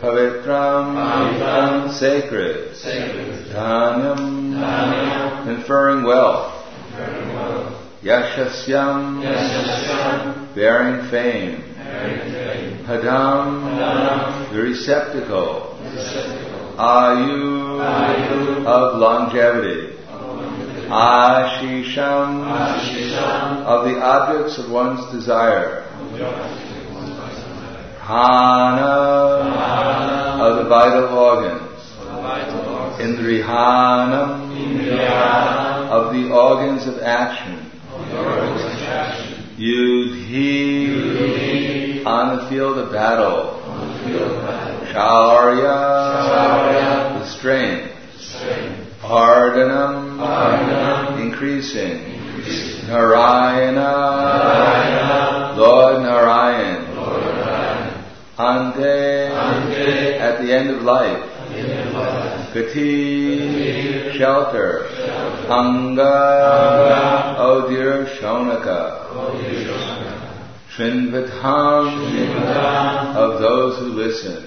pavitram, sacred, dhanyam, conferring wealth, yashasyam, bearing fame, padam, the receptacle, ayu, of longevity, ashisham, of the objects of one's desire, prana, of the vital organs, indrihanam, of the organs of action, yudhi, on the field of battle, shaurya, the strength, ardhanam, increasing, narayana, Lord Narayan, ante, at the end of life, gati, shelter, anga, oh dear Shaunaka, Srinvatham, of those who listen.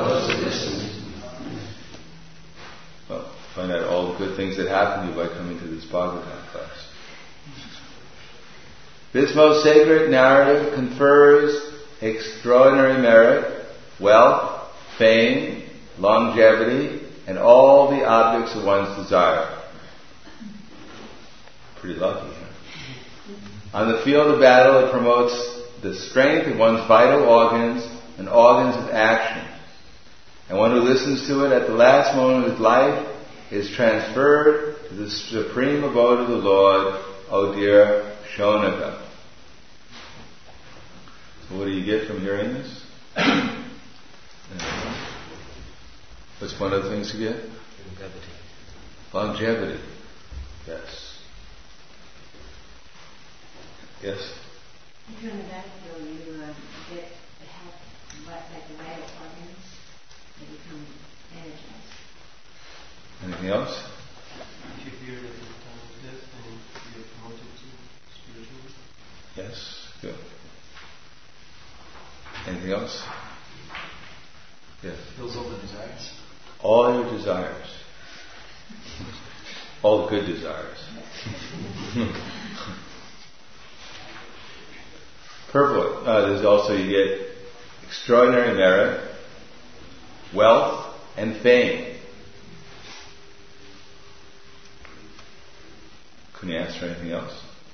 Well, find out all the good things that happen to you by coming to this Bhagavatam class. This most sacred narrative confers extraordinary merit, wealth, fame, longevity, and all the objects of one's desire. Pretty lucky, huh? On the field of battle, it promotes the strength of one's vital organs and organs of action. And one who listens to it at the last moment of his life is transferred to the supreme abode of the Lord, O dear Shaunaka. So what do you get from hearing this? What's one of the things you get? Longevity. Yes. Yes? During the battlefield, you get the help, like the vital organs, they become energized. Anything else? If you hear that the time of death, then you get promoted to spiritual. Yes, good. Anything else? Yes. Fills all the desires. All your desires. All good desires. Purport. There's also, you get extraordinary merit, wealth, and fame. Couldn't you ask for anything else?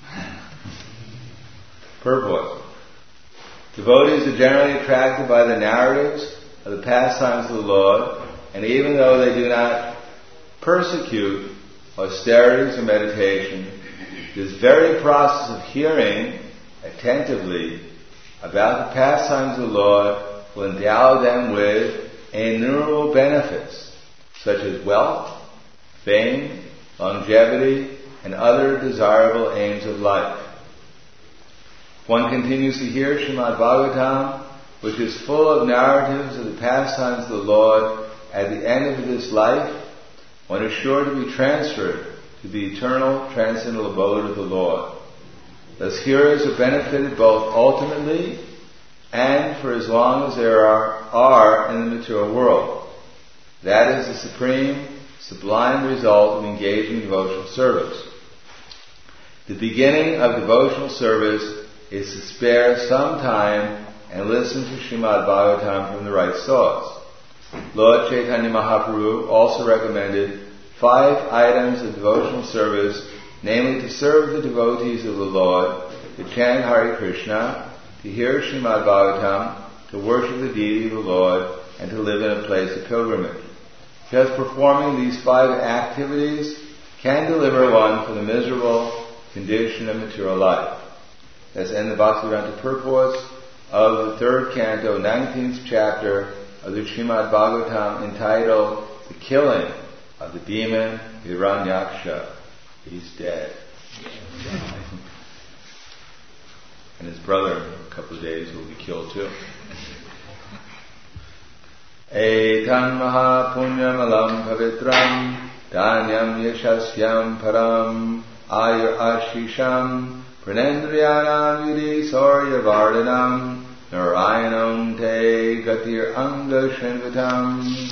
Purport. Devotees are generally attracted by the narratives of the pastimes of the Lord, and even though they do not persecute austerities or meditation, this very process of hearing attentively about the pastimes of the Lord will endow them with innumerable benefits, such as wealth, fame, longevity, and other desirable aims of life. One continues to hear Srimad Bhagavatam, which is full of narratives of the pastimes of the Lord. At the end of this life, one is sure to be transferred to the eternal transcendental abode of the Lord. Thus hearers are benefited both ultimately and for as long as there are in the material world. That is the supreme, sublime result of engaging in devotional service. The beginning of devotional service is to spare some time and listen to Srimad Bhagavatam from the right source. Lord Chaitanya Mahaprabhu also recommended 5 items of devotional service, namely to serve the devotees of the Lord, to chant Hare Krishna, to hear Srimad Bhagavatam, to worship the deity of the Lord, and to live in a place of pilgrimage. Just performing these 5 activities can deliver one from the miserable condition of material life. Let's end the Bhaktivedanta purports of the 3rd canto, 19th chapter of the Srimad Bhagavatam, entitled The Killing of the Demon Hiranyaksha. He's dead. And his brother, in a couple of days, will be killed too. Etan maha punyam alam pavitram dhanyam yashasyam param ayur ashisham pranendriyanam yudi sorya vardhanam Narayanam te gatir anga shenvatam.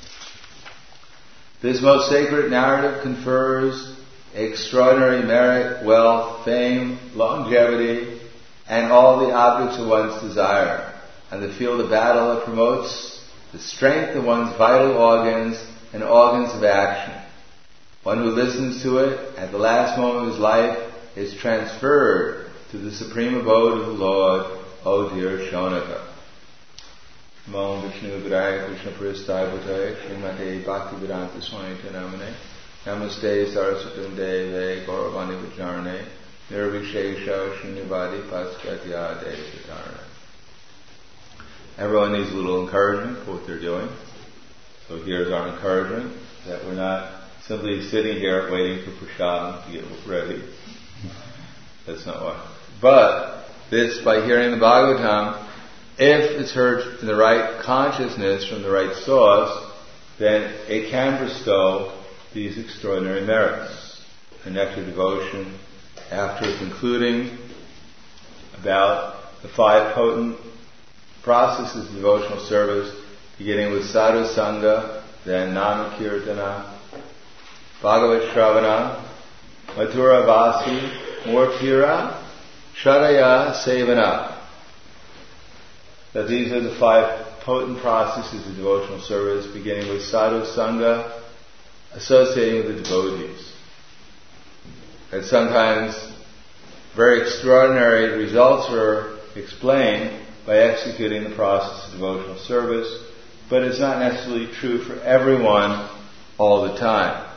This most sacred narrative confers extraordinary merit, wealth, fame, longevity, and all the objects of one's desire. And the field of battle, it promotes the strength of one's vital organs and organs of action. One who listens to it at the last moment of his life is transferred to the supreme abode of the Lord, O dear Shonaka. Namo Vishnu Vidaya Krishna Prasthaya Bhutaya Srimate Bhaktivedanta Swami Namane Namaste Saraswatam Deve Gauravani Vacharane Nirvishesha Shunyavadi Paschatya Devatarane. Everyone needs a little encouragement for what they're doing. So here's our encouragement, that we're not simply sitting here waiting for prasadam to get ready. That's not why. But this, by hearing the Bhagavatam, if it's heard in the right consciousness from the right source, then it can bestow these extraordinary merits. A nectar devotion, after concluding about the 5 potent processes of devotional service, beginning with sadhu sangha, then nama kirtana, bhagavat shravana, mathura vasi, mortira, sharaya sevana. That these are the 5 potent processes of devotional service, beginning with sadhu sangha, associating with the devotees. And sometimes very extraordinary results are explained by executing the process of devotional service, but it's not necessarily true for everyone all the time.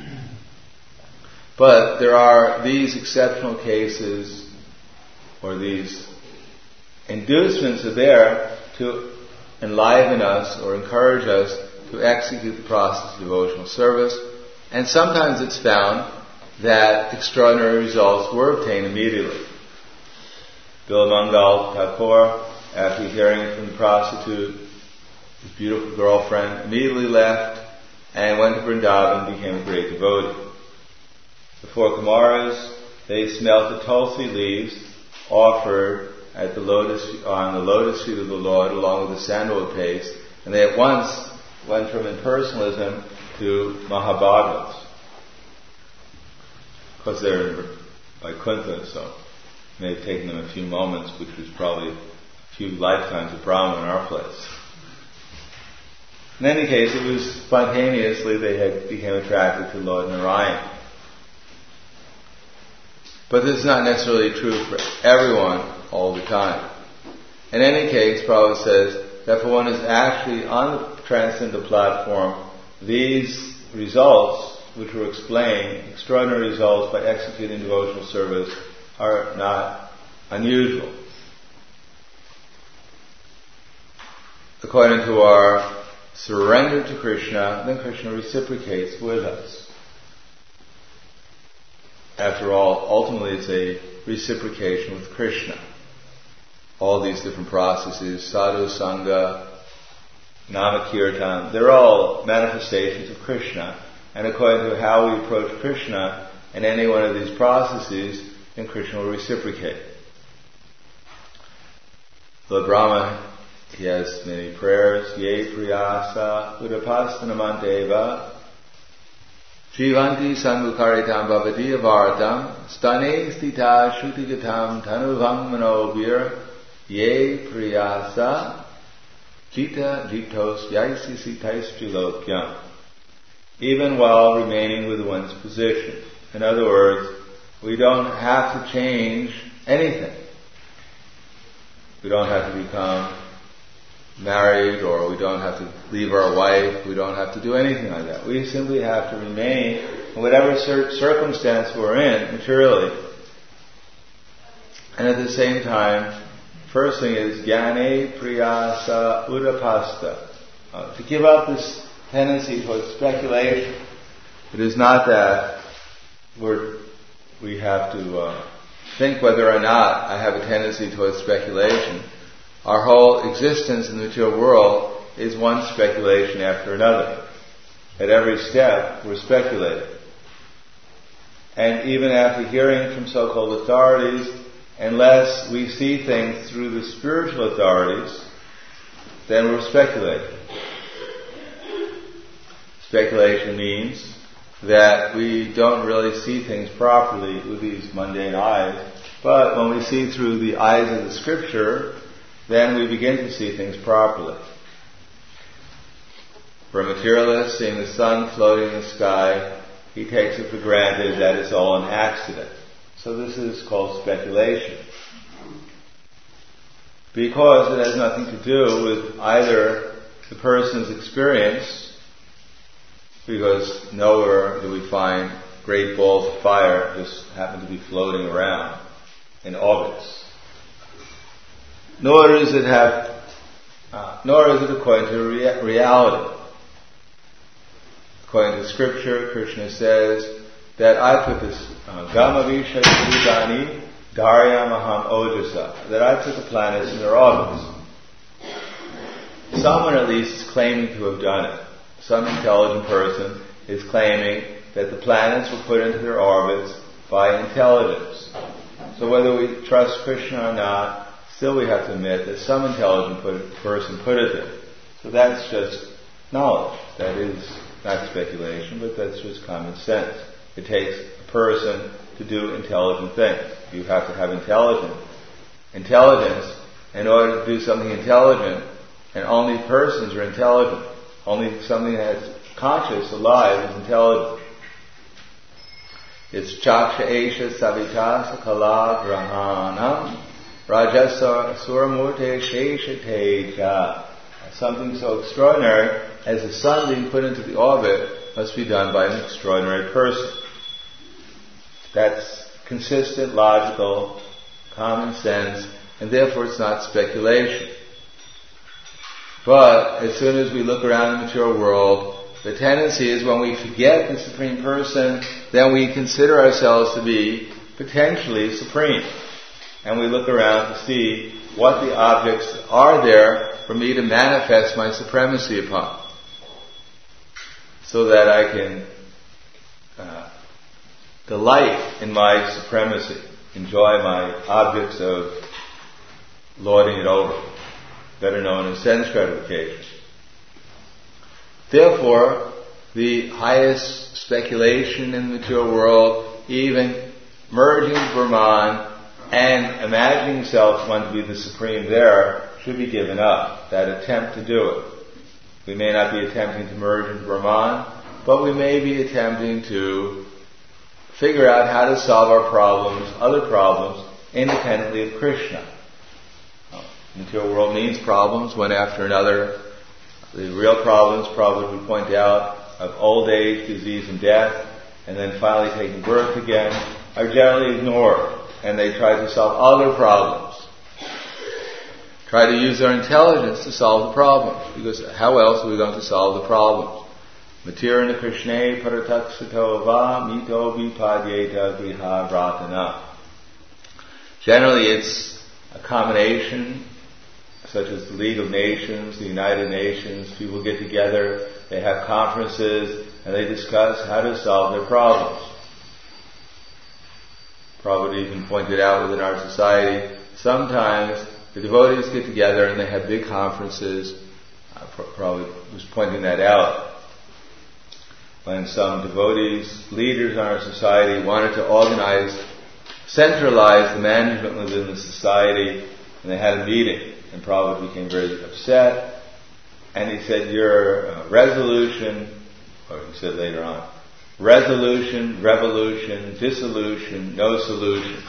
But there are these exceptional cases, or these inducements are there to enliven us or encourage us to execute the process of devotional service. And sometimes it's found that extraordinary results were obtained immediately. Bilamangal Thakur, after hearing from the prostitute, his beautiful girlfriend, immediately left and went to Vrindavan and became a great devotee. The 4 Kumaras, they smelt the tulsi leaves offered at on the lotus feet of the Lord along with the sandalwood paste, and they at once went from impersonalism to Mahabhagavas. Of course, they're in Vaikuntha, so it may have taken them a few moments, which was probably a few lifetimes of Brahma in our place. In any case, it was spontaneously they became attracted to Lord Narayan. But this is not necessarily true for everyone all the time. In any case, Prabhupada says that for one who is actually on the transcendental platform, these results, which were explained, extraordinary results by executing devotional service, are not unusual. According to our surrender to Krishna, then Krishna reciprocates with us. After all, ultimately it's a reciprocation with Krishna. All these different processes, sadhu sangha, nama kirtan, they're all manifestations of Krishna. And according to how we approach Krishna in any one of these processes, then Krishna will reciprocate. Lord Brahma, he has many prayers. Ye priyasa udapastanamanteva Jivanti Sangukaritam Bhavati Avartam Stane Stita Shrutigatam Tanuvam Manobir Ye Priyasa Jita Jitos Yaisi Sitais Trilokyam. Even while remaining with one's position. In other words, we don't have to change anything. We don't have to become married, or we don't have to leave our wife, we don't have to do anything like that. We simply have to remain in whatever circumstance we're in, materially. And at the same time, first thing is Jnane Priyasa Udapasta. To give up this tendency towards speculation. It is not that we have to think whether or not I have a tendency towards speculation. Our whole existence in the material world is one speculation after another. At every step, we're speculating. And even after hearing from so-called authorities unless we see things through the spiritual authorities, then we're speculating. Speculation means that we don't really see things properly with these mundane eyes, but when we see through the eyes of the Scripture, then we begin to see things properly. For a materialist, seeing the sun floating in the sky, he takes it for granted that it's all an accident. So this is called speculation. Because it has nothing to do with either the person's experience, because nowhere do we find great balls of fire just happen to be floating around in orbits. Nor is it according to reality. According to Scripture, Krishna says that I put this Gamavisha Sudani Darya Maham Ojasa, that I put the planets in their orbits. Someone at least is claiming to have done it. Some intelligent person is claiming that the planets were put into their orbits by intelligence. So whether we trust Krishna or not, still we have to admit that some intelligent person put it there. So that's just knowledge. That is not speculation, but that's just common sense. It takes a person to do intelligent things. You have to have intelligence in order to do something intelligent, and only persons are intelligent. Only something that's conscious, alive, is intelligent. It's Chaksha Esha Savita Sakala Grahanam Rajasa Suramurte Shesha Teja. Something so extraordinary as the sun being put into the orbit must be done by an extraordinary person. That's consistent, logical, common sense, and therefore it's not speculation. But as soon as we look around the material world, the tendency is when we forget the Supreme Person, then we consider ourselves to be potentially supreme. And we look around to see what the objects are there for me to manifest my supremacy upon, so that I can delight in my supremacy, enjoy my objects of lording it over, better known as sense gratification. Therefore, the highest speculation in the material world, even merging Brahman and imagining himself one to be the supreme there, should be given up, that attempt to do it. We may not be attempting to merge into Brahman, but we may be attempting to figure out how to solve our problems, other problems, independently of Krishna. The material world means problems, one after another. The real problems, probably we point out, of old age, disease, and death, and then finally taking birth again, are generally ignored, and they try to solve other problems. Try to use their intelligence to solve the problems, because how else are we going to solve the problems? Matirana Krishna Parataksito Va Mito Vipadyeta Griha Vratana. Generally it's a combination, such as the League of Nations, the United Nations. People get together, they have conferences, and they discuss how to solve their problems. Prabhupada even pointed out within our society, sometimes the devotees get together and they have big conferences. Prabhupada was pointing that out. When some devotees, leaders in our society, wanted to centralize the management within the society, and they had a meeting, and Prabhupada became very upset, and he said, your resolution, or he said later on, resolution, revolution, dissolution, no solution.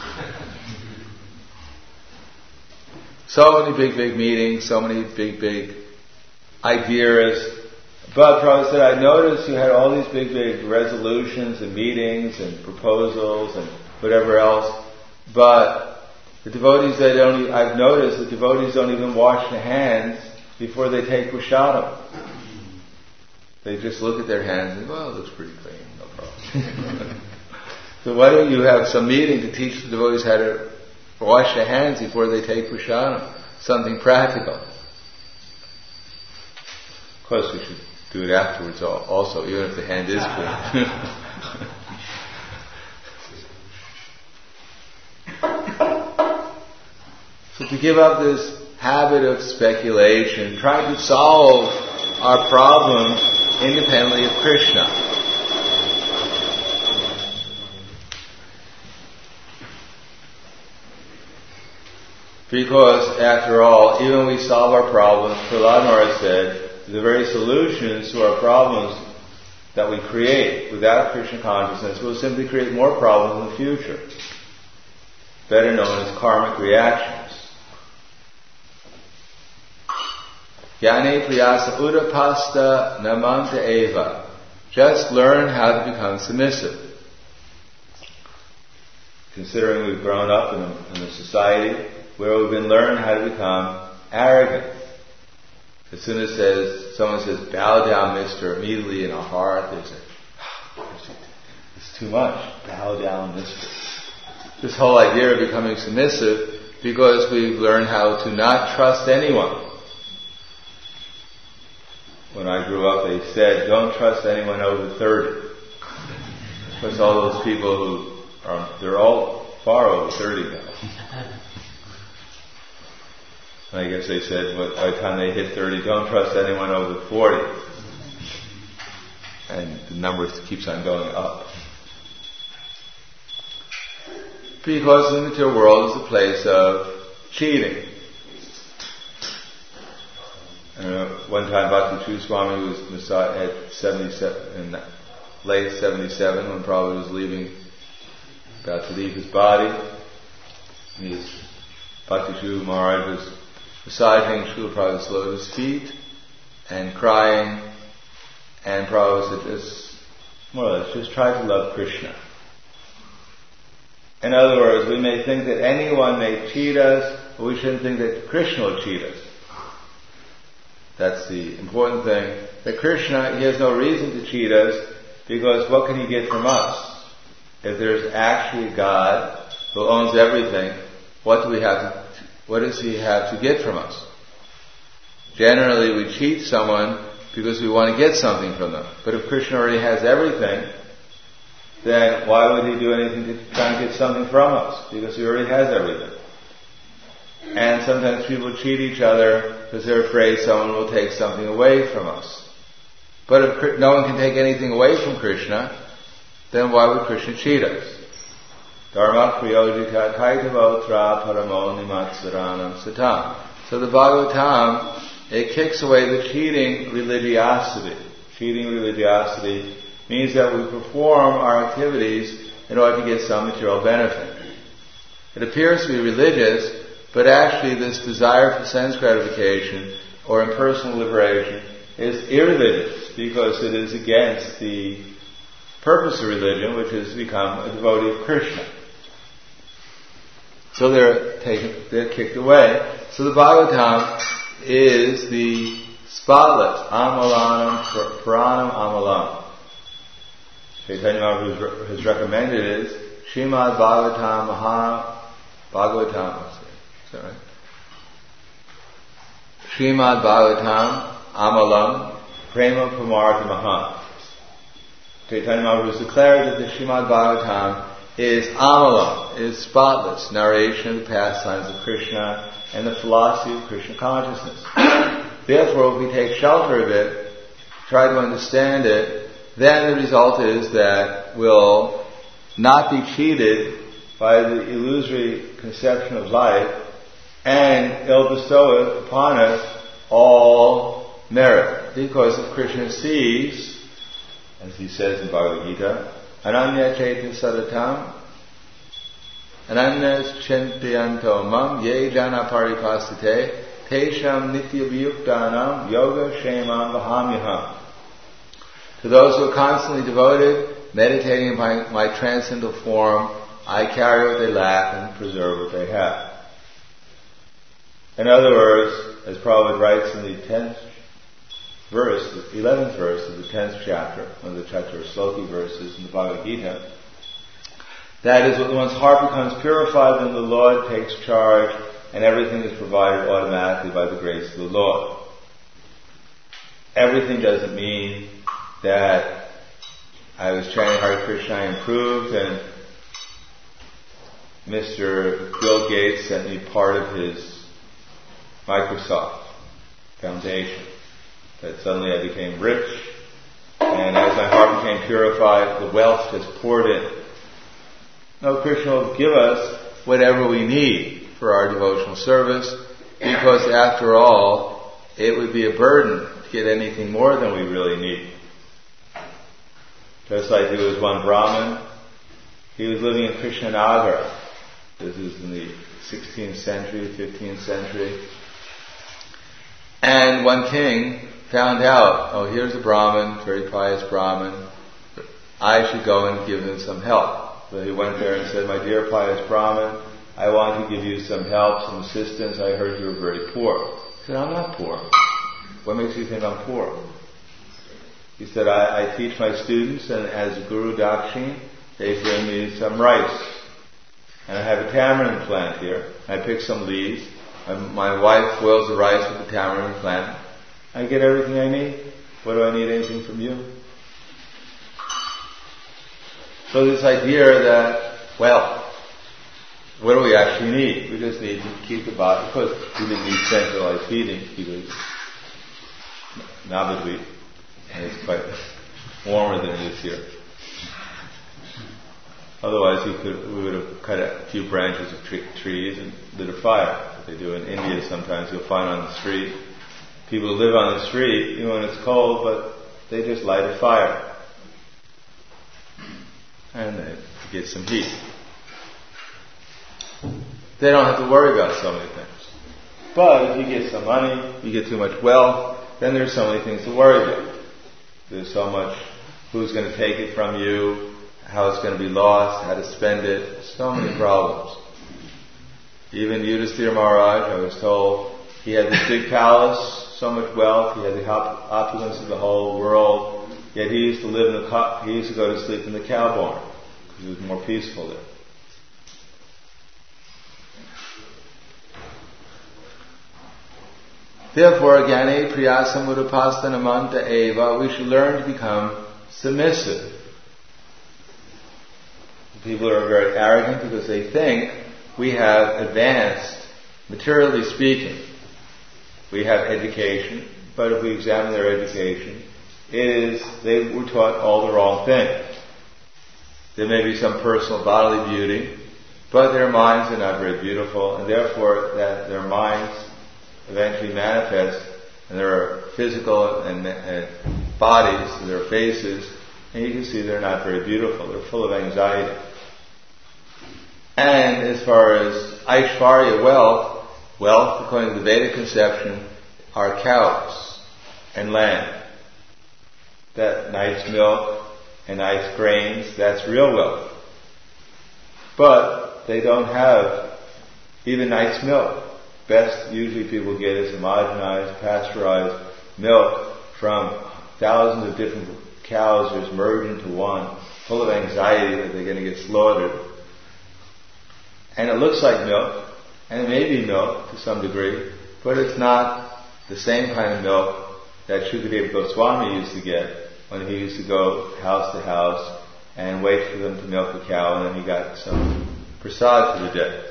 So many big meetings, so many big ideas. But Prabhupada said, I noticed you had all these big resolutions and meetings and proposals and whatever else, but the devotees, I've noticed the devotees don't even wash their hands before they take prasadam. They just look at their hands and, well, it looks pretty clean, no problem. So why don't you have some meeting to teach the devotees how to wash their hands before they take prasadam? Something practical. Of course, we should do it afterwards also, even if the hand is clean. to give up this habit of speculation, trying to solve our problems independently of Krishna. Because, after all, even when we solve our problems, Prahlad Maharaj said, the very solutions to our problems that we create without Krishna consciousness will simply create more problems in the future, better known as karmic reactions. Jnane priyasa udapasta namanta eva. Just learn how to become submissive. Considering we've grown up in a society where we've been learned how to become arrogant. As soon as someone says, bow down, mister, immediately in our heart they say, it's too much, bow down, mister. This whole idea of becoming submissive because we've learned how to not trust anyone. When I grew up, they said, don't trust anyone over 30. Because all those people they're all far over 30 now. I guess they said, by the time they hit 30, don't trust anyone over 40. And the number keeps on going up. Because the material world is a place of cheating. One time Bhakti True Swami was at 77, in late 77, when Prabhupada was about to leave his body. And Bhakti True Maharaj was reciting Srila Prabhupada's lotus feet and crying, and Prabhupada said, more or less, just try to love Krishna. In other words, we may think that anyone may cheat us, but we shouldn't think that Krishna will cheat us. That's the important thing. That Krishna, he has no reason to cheat us, because what can he get from us? If there's actually a God who owns everything, what does he have to get from us? Generally, we cheat someone because we want to get something from them. But if Krishna already has everything, then why would he do anything to try and get something from us? Because he already has everything. And sometimes people cheat each other because they're afraid someone will take something away from us. But if no one can take anything away from Krishna, then why would Krishna cheat us? Dharma priyojika kaitavotra paramo nimatsaranam satam. So the Bhagavatam, it kicks away the cheating religiosity. Cheating religiosity means that we perform our activities in order to get some material benefit. It appears to be religious, but actually this desire for sense gratification or impersonal liberation is irreligious, because it is against the purpose of religion, which is to become a devotee of Krishna. So they're kicked away. So the Bhagavatam is the spotless amalanam puranam amalam. Chaitanya Mahaprabhu has recommended it. Srimad Bhagavatam Bhagavatam. Is that right? Srimad Bhagavatam Amalam Prema Pramartha Maham. Chaitanya Mahaprabhu has declared that the Srimad Bhagavatam is Amalam, is spotless narration of the pastimes of Krishna and the philosophy of Krishna consciousness. Therefore, if we take shelter of it, try to understand it, then the result is that we'll not be cheated by the illusory conception of life, and it'll bestow it upon us all merit. Because if Krishna sees, as he says in Bhagavad Gita, Ananya Chaitya Sadatam Ananyas Chintyanto Mam Ye Jana Paripastate Tesham Nitya Viyuktanam Yoga Shemam Vahamyaham. To those who are constantly devoted, meditating upon my transcendental form, I carry what they lack and preserve what they have. In other words, as Prabhupada writes in the 10th verse, the 11th verse of the 10th chapter, one of the Chatur Sloki verses in the Bhagavad Gita, that is, when one's heart becomes purified, then the Lord takes charge and everything is provided automatically by the grace of the Lord. Everything doesn't mean that I was chanting Hare Krishna, I improved, and Mr. Bill Gates sent me part of his Microsoft Foundation. That suddenly I became rich, and as my heart became purified, the wealth just poured in. No, Krishna will give us whatever we need for our devotional service, because after all, it would be a burden to get anything more than we really need. Just like there was one Brahmin, he was living in Krishnanagar. This is in the 16th century, 15th century. And one king found out, oh, here's a Brahmin, very pious Brahmin, I should go and give him some help. So he went there and said, my dear pious Brahmin, I want to give you some help, some assistance. I heard you were very poor. He said, I'm not poor. What makes you think I'm poor? He said, I teach my students, and as Guru Dakshin, they bring me some rice. And I have a tamarind plant here. I pick some leaves. My wife boils the rice with the tamarind plant. I get everything I need. What do I need anything from you? So this idea that, well, what do we actually need? We just need to keep the body. Of course, we didn't need centralized feeding because Navadvip, and it's quite warmer than it is here. Otherwise, we would have cut a few branches of trees and lit a fire. What they do in India sometimes, you'll find on the street. People live on the street, even when it's cold, but they just light a fire. And they get some heat. They don't have to worry about so many things. But if you get some money, you get too much wealth, then there's so many things to worry about. There's so much, who's going to take it from you, how it's going to be lost, how to spend it, so many problems. Even Yudhisthira Maharaj, I was told, he had this big palace, so much wealth, he had the opulence of the whole world, yet he used to live in he used to go to sleep in the cow barn, because it was more peaceful there. Therefore, Gyane Priyasam Udapastanamanta Eva, we should learn to become submissive. People are very arrogant because they think we have advanced, materially speaking. We have education, but if we examine their education, they were taught all the wrong things. There may be some personal bodily beauty, but their minds are not very beautiful, and therefore that their minds eventually manifest in their physical and bodies, their faces, and you can see they're not very beautiful. They're full of anxiety. And as far as Aishvarya, wealth, according to the Vedic conception, are cows and land. That nice milk and nice grains, that's real wealth. But they don't have even nice milk. Best usually people get is homogenized, pasteurized milk from thousands of different cows just merged into one, full of anxiety that they're going to get slaughtered. And it looks like milk, and it may be milk to some degree, but it's not the same kind of milk that Shukadeva Goswami used to get when he used to go house to house and wait for them to milk the cow, and then he got some prasad for the day.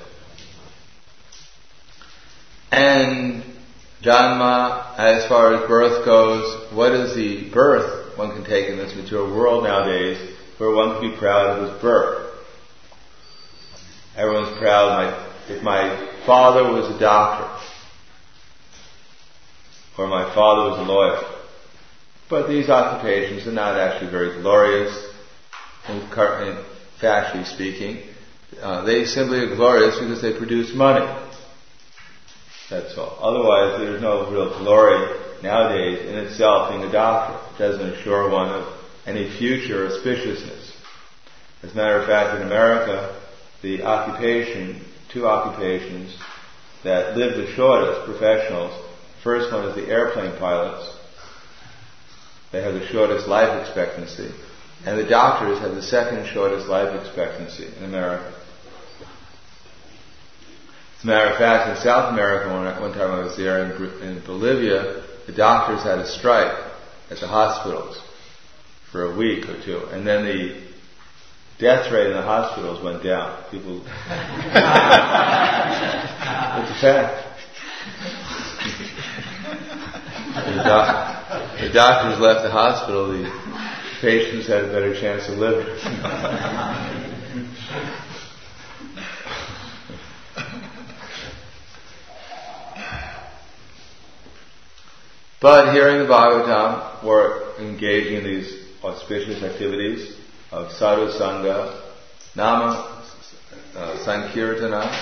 And Janma, as far as birth goes, what is the birth one can take in this material world nowadays where one can be proud of his birth? Everyone's proud. If my father was a doctor, or my father was a lawyer. But these occupations are not actually very glorious, factually speaking. They simply are glorious because they produce money. That's all. Otherwise, there's no real glory nowadays in itself being a doctor. It doesn't assure one of any future auspiciousness. As a matter of fact, in America, the two occupations that live the shortest, professionals, first one is the airplane pilots. They have the shortest life expectancy. And the doctors have the second shortest life expectancy in America. As a matter of fact, in South America, one time I was there in Bolivia, the doctors had a strike at the hospitals for a week or two. And then the death rate in the hospitals went down. People... It's a fact. The doctors left the hospital, the patients had a better chance of living. But here in the Bhagavatam, we're engaging in these auspicious activities of sadhu sangha, nama sankirtana,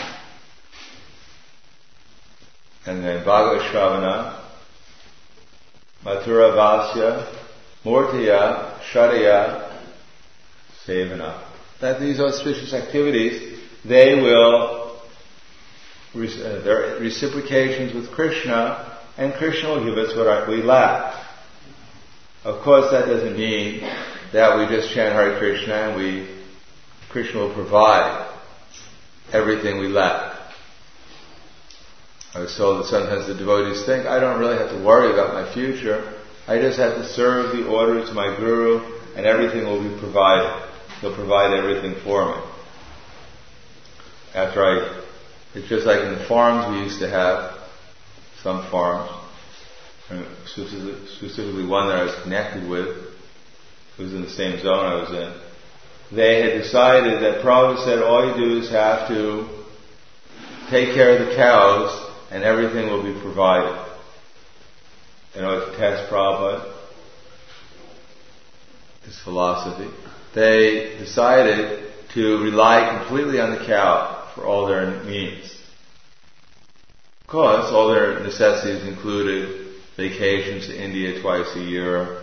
and then Bhagavad Shravana, Mathura Vasya, Murtiya, Shradaya, Sevana. That these auspicious activities, they will, they're reciprocations with Krishna, and Krishna will give us what we lack. Of course, that doesn't mean that we just chant Hare Krishna and Krishna will provide everything we lack. I was told that sometimes the devotees think, I don't really have to worry about my future. I just have to serve the orders of my Guru and everything will be provided. He'll provide everything for me. It's just like in the farms we used to have, some farms, specifically one that I was connected with, who was in the same zone I was in. They had decided that Prabhupada said all you do is have to take care of the cows and everything will be provided. In order to test Prabhupada, his philosophy, they decided to rely completely on the cow for all their needs. Of course, all their necessities included vacations to India twice a year,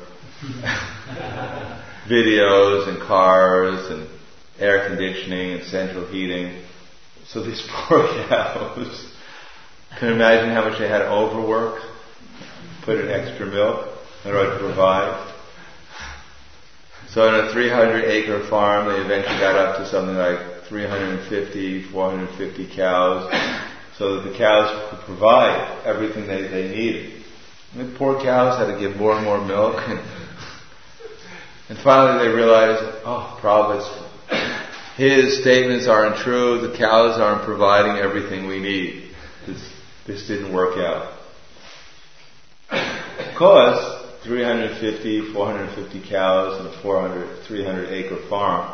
videos and cars and air conditioning and central heating. So these poor cows, can you imagine how much they had to overwork, put in extra milk in order to provide? So in a 300-acre farm, they eventually got up to something like 350, 450 cows, so that the cows could provide everything they needed. And the poor cows had to give more and more milk. And finally they realized, Prabhupada, his statements aren't true, the cows aren't providing everything we need. This didn't work out. Of course, 350, 450 cows in a 300-acre farm.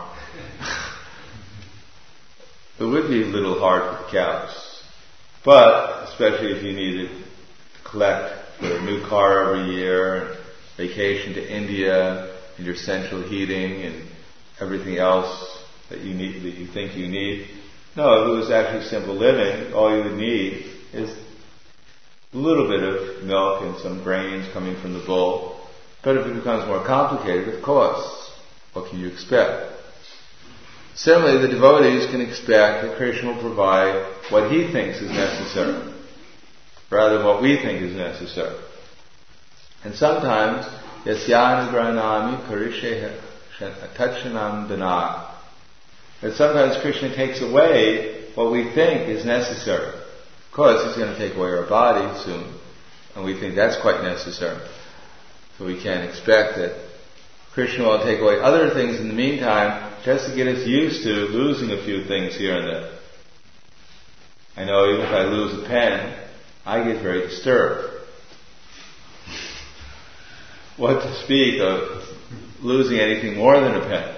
It would be a little hard for the cows. But, especially if you needed to collect for a new car every year, and vacation to India, and your central heating, and everything else that you need, that you think you need. No, if it was actually simple living, all you would need is a little bit of milk and some grains coming from the bull. But if it becomes more complicated, of course, what can you expect? Similarly, the devotees can expect that Krishna will provide what he thinks is necessary, rather than what we think is necessary. And sometimes, yasyana granami karishe tachanam dana. That sometimes Krishna takes away what we think is necessary. Of course, he's going to take away our body soon, and we think that's quite necessary. So we can't expect that Krishna will take away other things in the meantime just to get us used to losing a few things here and there. I know even if I lose a pen, I get very disturbed. What to speak of losing anything more than a pen?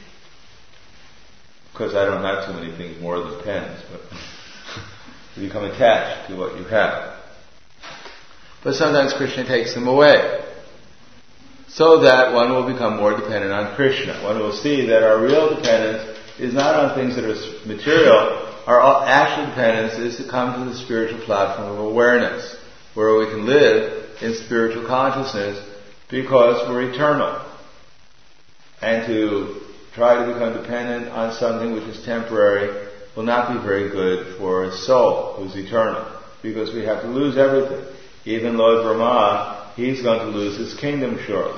Of course, I don't have too many things more than pens, but you become attached to what you have. But sometimes Krishna takes them away, so that one will become more dependent on Krishna. One will see that our real dependence is not on things that are material. Our actual dependence is to come to the spiritual platform of awareness, where we can live in spiritual consciousness because we're eternal. And to try to become dependent on something which is temporary will not be very good for a soul who's eternal, because we have to lose everything. Even Lord Brahma, he's going to lose his kingdom shortly.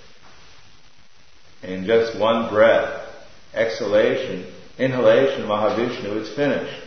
In just one breath, inhalation, Mahavishnu, it's finished.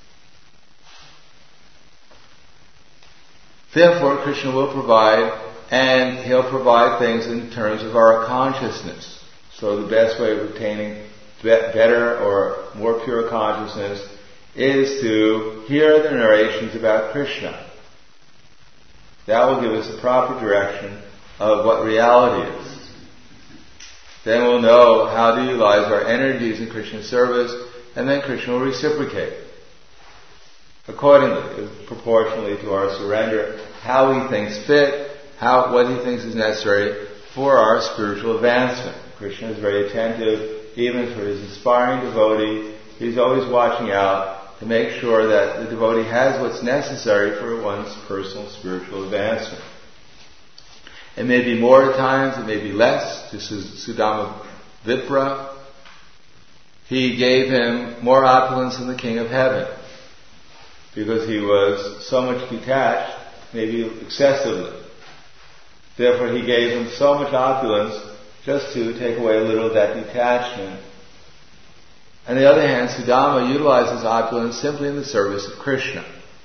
Therefore, Krishna will provide, and he'll provide things in terms of our consciousness. So the best way of obtaining better or more pure consciousness is to hear the narrations about Krishna. That will give us a proper direction of what reality is. Then we'll know how to utilize our energies in Krishna's service, and then Krishna will reciprocate accordingly, proportionally to our surrender, how he thinks fit, what he thinks is necessary for our spiritual advancement. Krishna is very attentive, even for his inspiring devotee. He's always watching out to make sure that the devotee has what's necessary for one's personal spiritual advancement. It may be more at times, it may be less. To Sudama Vipra, he gave him more opulence than the king of heaven, because he was so much detached, maybe excessively. Therefore he gave him so much opulence just to take away a little of that detachment. On the other hand, Sudama utilizes opulence simply in the service of Krishna.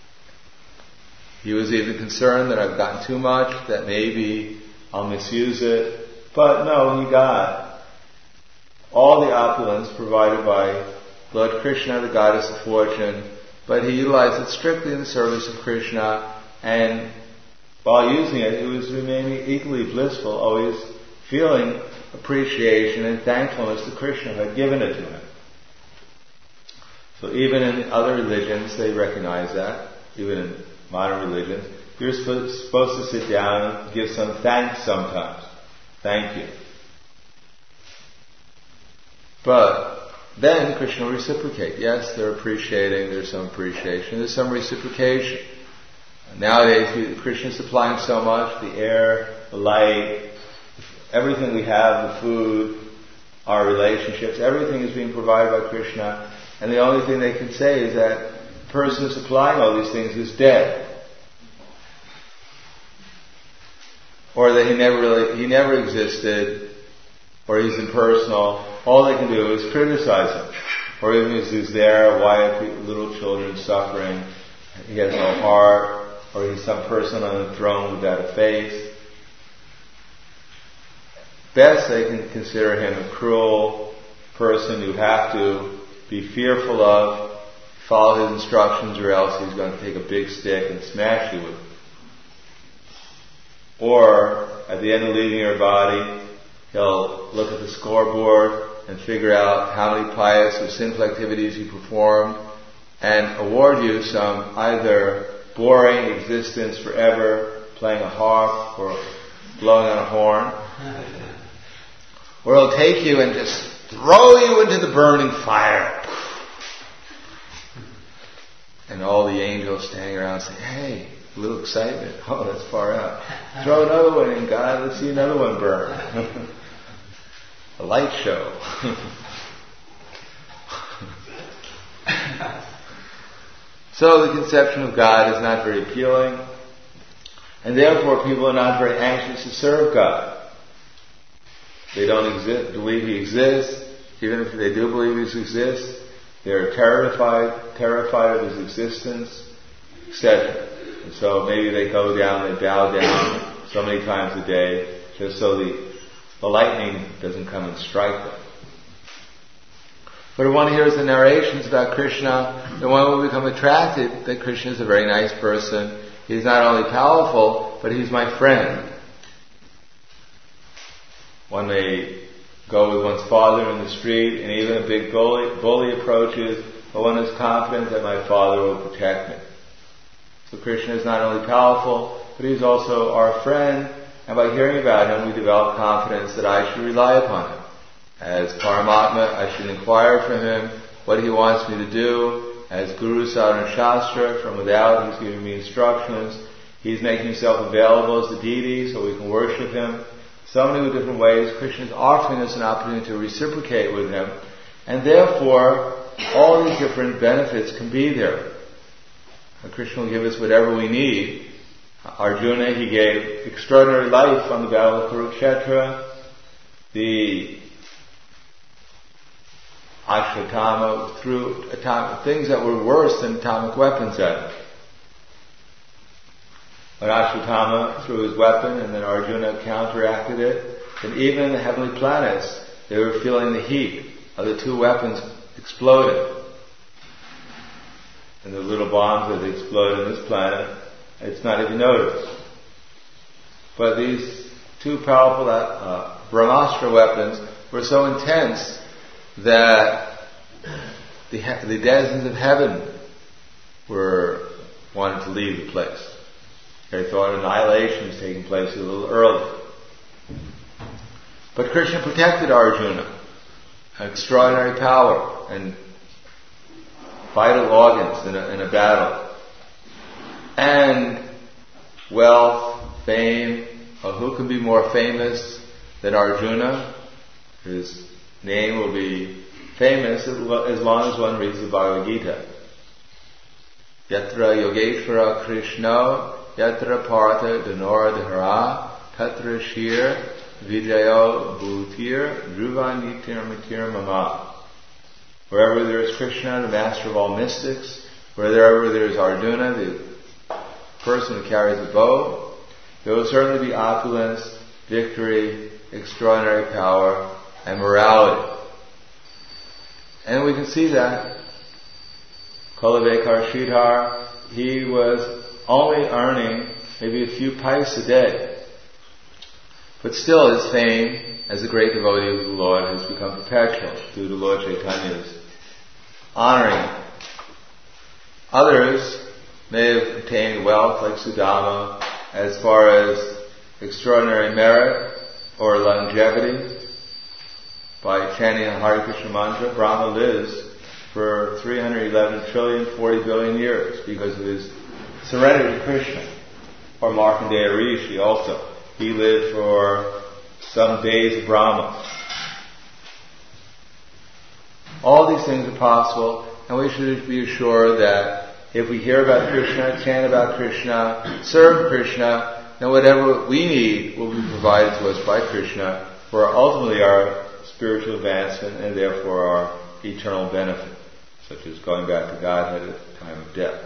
He was even concerned that I've gotten too much, that maybe I'll misuse it. But no, he got all the opulence provided by Lord Krishna, the goddess of fortune, but he utilized it strictly in the service of Krishna, and while using it, he was remaining equally blissful, always feeling appreciation and thankfulness to Krishna who had given it to him. So even in other religions, they recognize that. Even in modern religions, you're supposed to sit down and give some thanks sometimes. Thank you. But then Krishna will reciprocate. Yes, they're appreciating, there's some appreciation, there's some reciprocation. Nowadays, Krishna is supplying so much, the air, the light, everything we have, the food, our relationships, everything is being provided by Krishna. And the only thing they can say is that the person supplying all these things is dead. Or that he never existed, or he's impersonal. All they can do is criticize him. Or even if he's there, why are little children suffering? He has no heart, or he's some person on a throne without a face. Best they can consider him a cruel person you have to be fearful of, follow his instructions, or else he's going to take a big stick and smash you with it. Or, at the end of leaving your body, he'll look at the scoreboard and figure out how many pious or sinful activities you performed, and award you some either boring existence forever, playing a harp or blowing on a horn, or he'll take you and just throw you into the burning fire. And all the angels standing around say, hey, a little excitement. Oh, that's far out. Throw another one in, God. Let's see another one burn. A light show. So the conception of God is not very appealing, and therefore people are not very anxious to serve God. They don't believe He exists. Even if they do believe He exists, they're terrified of His existence, etc. And so maybe they go down, they bow down so many times a day, just so the lightning doesn't come and strike them. But if one hears the narrations about Krishna, then one will become attracted that Krishna is a very nice person. He's not only powerful, but he's my friend. One may go with one's father in the street, and even a big bully approaches, but one is confident that my father will protect me. So Krishna is not only powerful, but he's also our friend, and by hearing about him, we develop confidence that I should rely upon him. As Paramatma, I should inquire from him what he wants me to do. As Guru Sadhana Shastra, from without, he's giving me instructions. He's making himself available as the deity so we can worship him. So many different ways, Krishna is offering us an opportunity to reciprocate with him. And therefore, all these different benefits can be there. Krishna will give us whatever we need. Arjuna, he gave extraordinary life on the battle of Kurukshetra. The Ashwatthama threw things that were worse than atomic weapons at him. When Ashwatthama threw his weapon and then Arjuna counteracted it, and even in the heavenly planets, they were feeling the heat of the two weapons exploding. And the little bombs that explode on this planet, it's not even noticed. But these two powerful Brahmastra weapons were so intense that the denizens of heaven wanted to leave the place. They thought annihilation was taking place a little early. But Krishna protected Arjuna, an extraordinary power and vital organs in a battle. And wealth, fame, who can be more famous than Arjuna? His name will be famous as long as one reads the Bhagavad Gita. Yatra Yogeshwara Krishna, Yatra Partha Danoradhara, Tatra Shir, Vijayo Bhutir, Dhruva Nitir Matir Mama. Wherever there is Krishna, the master of all mystics, wherever there is Arjuna, the person who carries the bow, there will certainly be opulence, victory, extraordinary power, and morality. And we can see that. Kulavekar Sridhar, he was only earning maybe a few pice a day. But still his fame as a great devotee of the Lord has become perpetual due to Lord Chaitanya's honoring him. Others may have attained wealth like Sudama as far as extraordinary merit or longevity by chanting a Hare Krishna mantra. Brahma lives for 311 trillion, 40 billion years because of his surrender to Krishna. Or Markandeya Rishi also. He lived for some days of Brahma. All these things are possible, and we should be assured that if we hear about Krishna, chant about Krishna, serve Krishna, then whatever we need will be provided to us by Krishna for ultimately our spiritual advancement and therefore our eternal benefit, such as going back to Godhead at the time of death.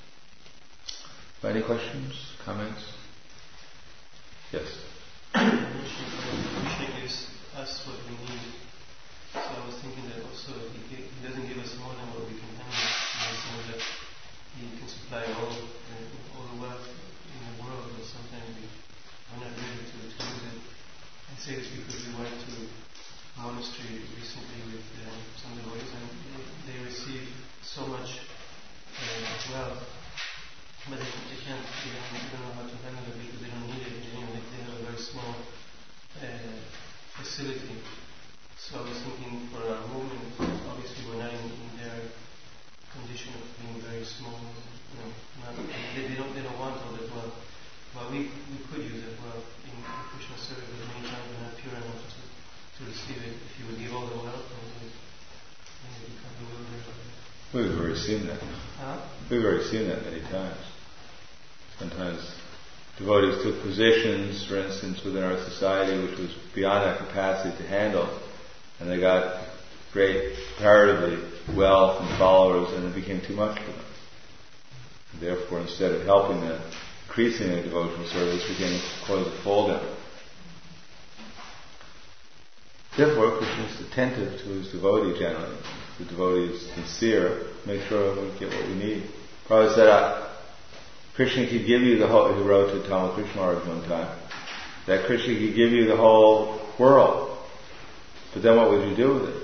Any questions? Comments? Yes. Krishna gives us what we need. So I was thinking that also he doesn't give us more than what we can handle. So that he can supply all the wealth in the world, but sometimes we're not ready to use it. I say this because we went to a monastery recently with some devotees, and they receive so much wealth, but they don't know how to handle it because they don't need it. They have a very small facility. So I was thinking for our movement, obviously we're not in their condition of being very small. They don't want all that wealth. But we could use it well in Krishna service, but many times we're not pure enough to receive it. If you would give all the wealth, then it become bewildered. We've already seen that. We've already seen that many times. Sometimes devotees took positions, for instance, within our society, which was beyond our capacity to handle, and they got great, comparatively, wealth and followers, and it became too much for them. And therefore, instead of helping them, increasing their devotional service became a cause of fall down. Therefore, Krishna is attentive to his devotee generally. If the devotee is sincere, make sure we get what we need. Prabhupada said, Krishna could give you the whole, he wrote to Tamal Krishna Maharaj one time, that Krishna could give you the whole world. But then what would you do with it?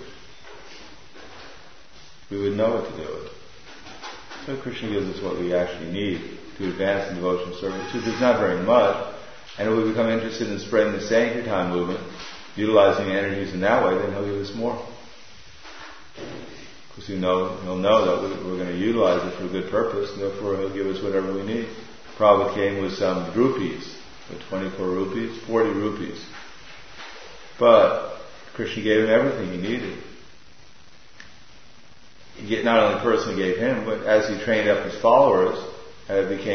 We would know what to do with it. So Krishna gives us what we actually need to advance in devotional service, which is not very much. And if we become interested in spreading the Sankirtan movement, utilizing energies in that way, then he'll give us more. Because he'll know that we're going to utilize it for a good purpose, and therefore he'll give us whatever we need. Prabhupada came with some rupees, 24 rupees, 40 rupees. But Krishna gave him everything he needed. Not only personally gave him, but as he trained up his followers, as it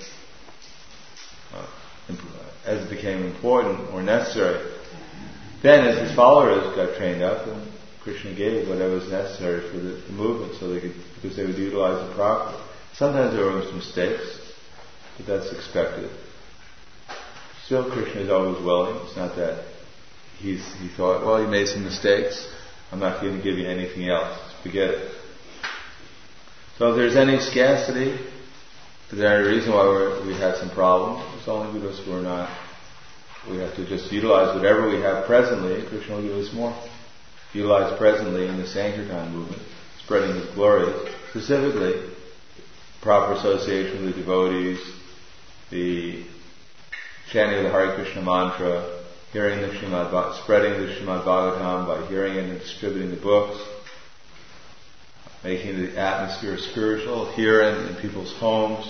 became important or necessary, then as his followers got trained up, then Krishna gave whatever was necessary for the movement, because they would utilize it properly. Sometimes there were mistakes, but that's expected. Still, Krishna is always willing. It's not that he thought, well, he made some mistakes, I'm not going to give you anything else. Forget it. So if there's any scarcity, is there any reason why we had some problems? It's only because we're not We have to just utilize whatever we have presently, and Krishna will give us more. Utilize presently in the Sankirtan movement, spreading His glories, specifically proper association with the devotees, the chanting of the Hare Krishna mantra, hearing the spreading the Srimad Bhagavatam by hearing it and distributing the books, making the atmosphere spiritual here and in people's homes,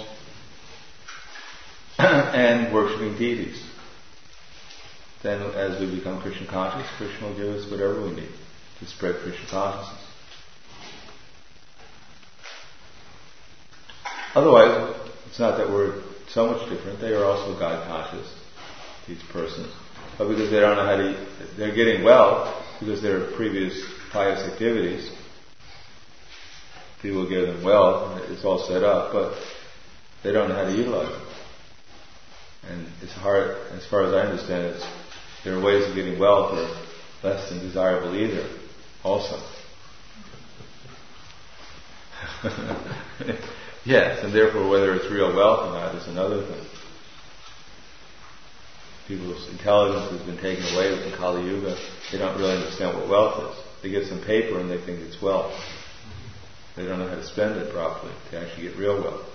and worshipping deities. Then as we become Krishna conscious, Krishna will give us whatever we need to spread Krishna consciousness. Otherwise, it's not that we're so much different. They are also God conscious, these persons. But because they don't know how to, they're getting well because their previous pious activities, people give them wealth, and it's all set up, but they don't know how to utilize it. And it's hard, as far as I understand it, there are ways of getting wealth that are less than desirable either, also. Yes, and therefore whether it's real wealth or not is another thing. People's intelligence has been taken away with the Kali Yuga. They don't really understand what wealth is. They get some paper and they think it's wealth. They don't know how to spend it properly to actually get real wealth.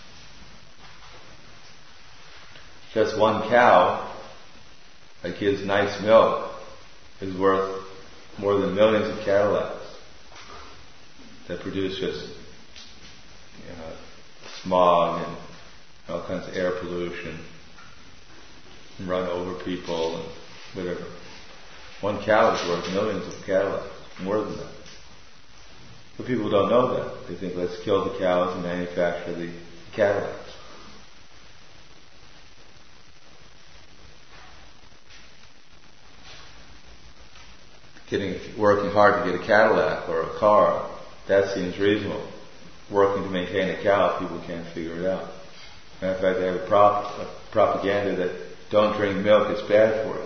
Just one cow that gives nice milk is worth more than millions of Cadillacs that produce just smog and all kinds of air pollution and run over people and whatever. One cow is worth millions of Cadillacs, more than that. But people don't know that. They think, let's kill the cows and manufacture the Cadillacs. Working hard to get a Cadillac or a car, that seems reasonable. Working to maintain a cow, people can't figure it out. Matter of fact, they have a propaganda that don't drink milk, it's bad for you.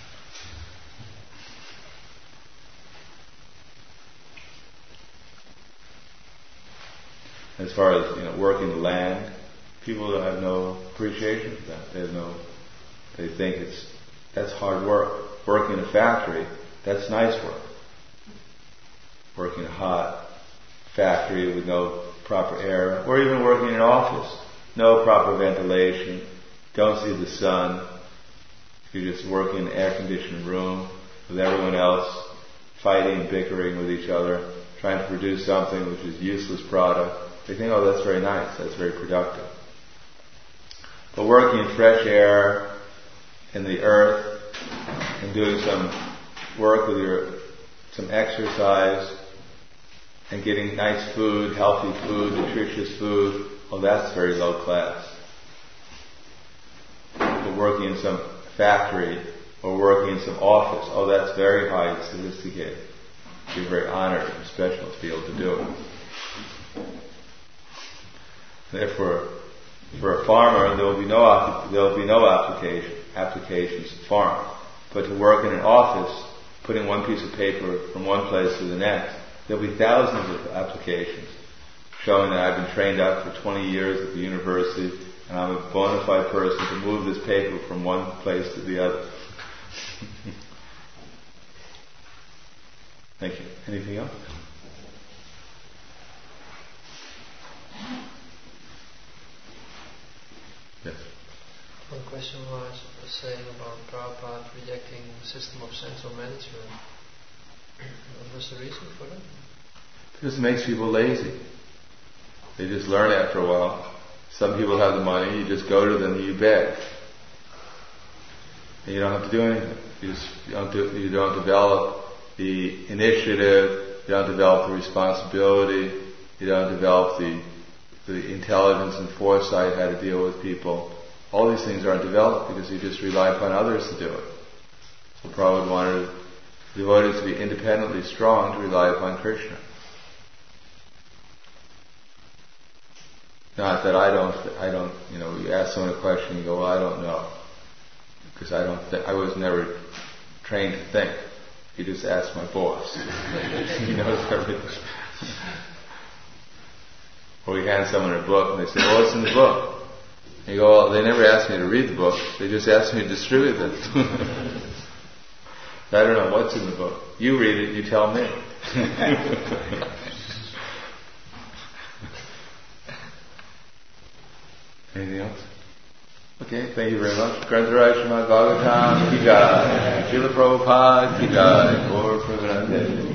As far as working the land, people have no appreciation for that. They think that's hard work. Working in a factory, that's nice work. Working in a hot factory with no proper air, or even working in an office, no proper ventilation, don't see the sun. You're just working in an air-conditioned room with everyone else, fighting, bickering with each other, trying to produce something which is useless product. They think, oh, that's very nice, that's very productive. But working in fresh air, in the earth, and doing some work with some exercise, and getting nice food, healthy food, nutritious food, well, that's very low class. But working in some factory or working in some office, oh, that's very high and sophisticated. You're very honored and special to be able to do it. Therefore, for a farmer, there will be no applications to farm. But to work in an office, putting one piece of paper from one place to the next, there'll be thousands of applications showing that I've been trained up for 20 years at the university and I'm a bona fide person to move this paper from one place to the other. Thank you. Anything else? Yes. One question was saying about Prabhupada rejecting the system of central management. What was the reason for that? Because it makes people lazy. They just learn after a while. Some people have the money, you just go to them and you beg. And you don't have to do anything. You don't develop the initiative, you don't develop the responsibility, you don't develop the intelligence and foresight how to deal with people. All these things aren't developed because you just rely upon others to do it. So Prabhupada wanted devotees to be independently strong to rely upon Krishna. Not that I don't, you ask someone a question, you go, well, I don't know. Because I was never trained to think. You just ask my boss. He knows everything. Or we hand someone a book and they say, well, what's in the book? You go, well, they never asked me to read the book. They just asked me to distribute it. I don't know what's in the book. You read it, you tell me. Anything else? Okay, thank you very much. Grantaraj Srimad Bhagavatam, Ki Jai. Srila Prabhupada, Ki Jai. Gaur Pramanande.